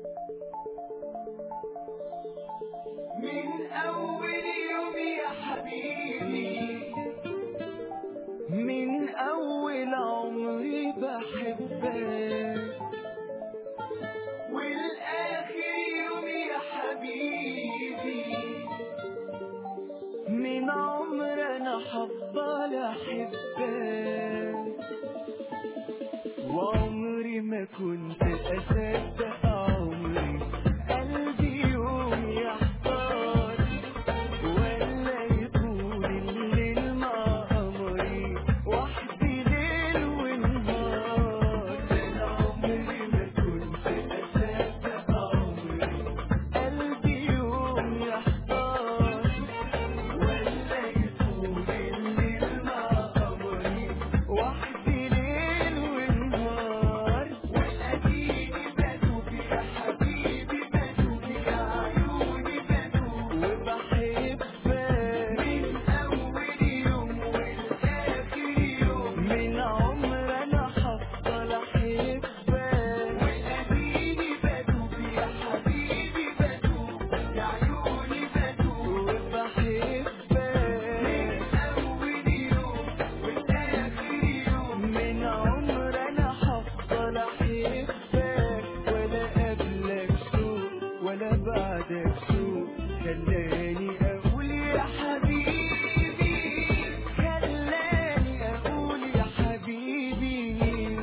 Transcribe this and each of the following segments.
من أول يوم يا حبيبي، من أول عمري بحبك، والآخر يوم يا حبيبي، من عمر أنا هفضل أحبك، وعمري ما كنت أصدق عمري قلبي يوم يحتار، ولا يطول الليل مع قمري وحدي ليل ونهار. أنا عمري ما كنت أصدق عمري قلبي يوم يحتار، ولا يطول الليل مع قمري، وحدي ليل ونهار. وأديني بدوب يا حبيبي، بدوب يا عيوني بدوب، وبحبك من أول يوم والآخر يوم، من عمر أنا هفضل أحبك، وأديني بدوب يا حبيبي بدوب يا عيوني بدوب، وبحبك من أول يوم والآخر يوم. من عمر أنا هفضل أحبك، ولا قبلك سوء ولا بعدك سوء خلاني أقول يا حبيبي، خلاني أقول يا حبيبي.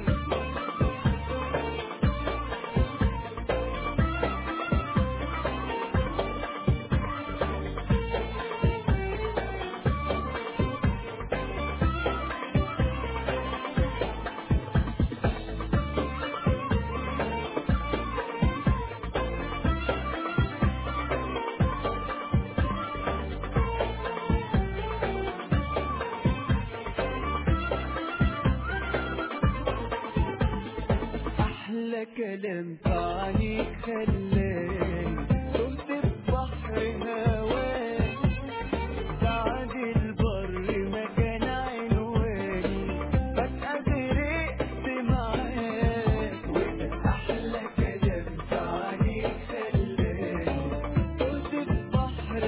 أحلى كلام في عينيك خلاني تهت في بحر هواك، بعد البر ما كان عنواني فجأة غرقت معاك. أحلى كلام في عينيك خلاني تهت في بحر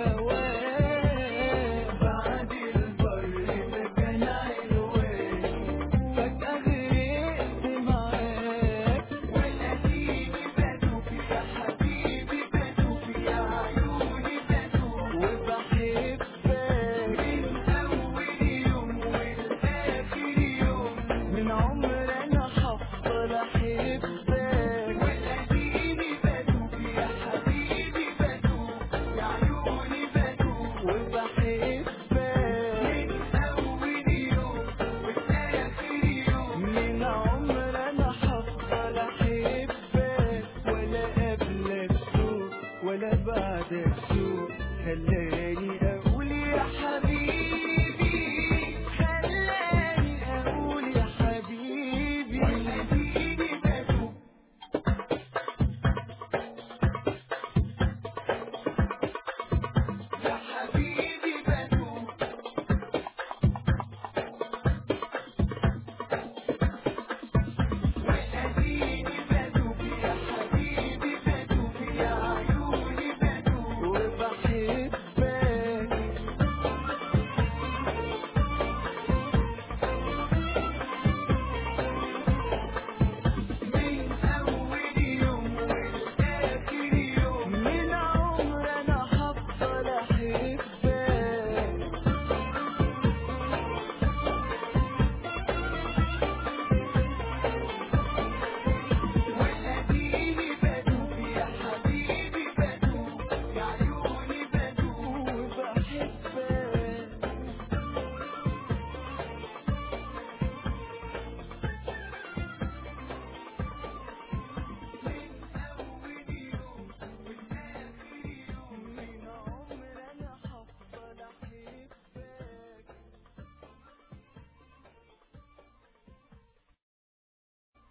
هواك، بعد البر ما كان عنواني، فجأة غرقت معاك. وأديني بدوب يا حبيبي، بدوب يا عيوني بدوب، وبحبك من أول يوم والآخر يوم، من عمر أنا هفضل أحبك، وأديني بدوب يا حبيبي بدوب يا عيوني بدوب، وبحبك من أول يوم والآخر يوم. من عمر أنا هفضل أحبك، ولا قبلك سوء ولا بعدك سوء خلاني